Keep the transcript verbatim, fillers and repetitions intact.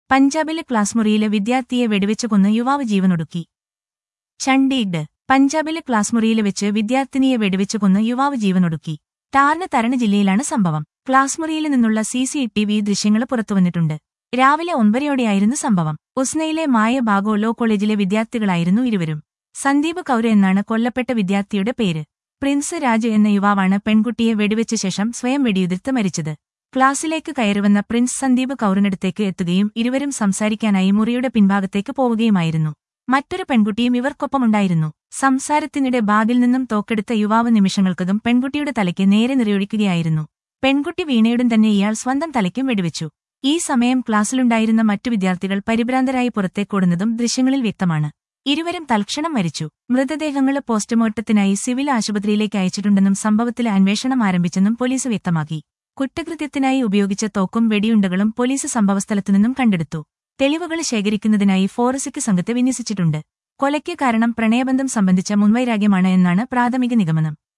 പഞ്ചാബിലെ ക്ലാസ് മുറിയിലെ വിദ്യാർത്ഥിയെ വെടിവെച്ച് കൊന്ന് യുവാവ് ജീവനൊടുക്കി. ചണ്ഡീഗഡ്. പഞ്ചാബിലെ ക്ലാസ് മുറിയിലെ വെച്ച് വിദ്യാർത്ഥിനിയെ വെടിവെച്ച് കൊന്ന് യുവാവ് ജീവനൊടുക്കി. ടാർന തരണ് ജില്ലയിലാണ് സംഭവം. ക്ലാസ് മുറിയിൽ നിന്നുള്ള സി സി ടി വി ദൃശ്യങ്ങൾ പുറത്തുവന്നിട്ടുണ്ട്. രാവിലെ ഒൻപതരയോടെയായിരുന്നു സംഭവം. ഉസ്നയിലെ മായ ബാഗോ ലോ കോളേജിലെ വിദ്യാർത്ഥികളായിരുന്നു ഇരുവരും. സന്ദീപ് കൗർ എന്നാണ് കൊല്ലപ്പെട്ട വിദ്യാർത്ഥിയുടെ പേര്. പ്രിൻസ് രാജ് എന്ന യുവാവാണ് പെൺകുട്ടിയെ വെടിവെച്ച ശേഷം സ്വയം വെടിയുതിർത്ത് മരിച്ചത്. ക്ലാസ്സിലേക്ക് കയറിവന്ന പ്രിൻസ് സന്ദീപ് കൗറിനടുത്തേക്ക് എത്തുകയും ഇരുവരും സംസാരിക്കാനായി മുറിയുടെ പിൻഭാഗത്തേക്ക് പോവുകയുമായിരുന്നു. മറ്റൊരു പെൺകുട്ടിയും ഇവർക്കൊപ്പമുണ്ടായിരുന്നു. സംസാരത്തിനിടെ ബാഗിൽ നിന്നും തോക്കെടുത്ത യുവാവ് നിമിഷങ്ങൾക്കകം പെൺകുട്ടിയുടെ തലയ്ക്ക് നേരെ നിറയൊഴിക്കുകയായിരുന്നു. പെൺകുട്ടി വീണയുടൻ തന്നെ ഇയാൾ സ്വന്തം തലയ്ക്കും വെടിവെച്ചു. ഈ സമയം ക്ലാസ്സിലുണ്ടായിരുന്ന മറ്റു വിദ്യാർത്ഥികൾ പരിഭ്രാന്തരായി പുറത്തേക്കോടുന്നതും ദൃശ്യങ്ങളിൽ വ്യക്തമാണ്. ഇരുവരും തൽക്ഷണം മരിച്ചു. മൃതദേഹങ്ങൾ പോസ്റ്റ്മോർട്ടത്തിനായി സിവിൽ ആശുപത്രിയിലേക്ക് അയച്ചിട്ടുണ്ടെന്നും സംഭവത്തിലെ അന്വേഷണം ആരംഭിച്ചെന്നും പോലീസ് വ്യക്തമാക്കി. കുറ്റകൃത്യത്തിനായി ഉപയോഗിച്ച തോക്കും വെടിയുണ്ടകളും പോലീസ് സംഭവസ്ഥലത്തുനിന്നും കണ്ടെടുത്തു. തെളിവുകൾ ശേഖരിക്കുന്നതിനായി ഫോറൻസിക് സംഘത്തെ വിന്യസിച്ചിട്ടുണ്ട്. കൊലയ്ക്ക് കാരണം പ്രണയബന്ധം സംബന്ധിച്ച മുൻവൈരാഗ്യമാണ് എന്നാണ് പ്രാഥമിക നിഗമനം.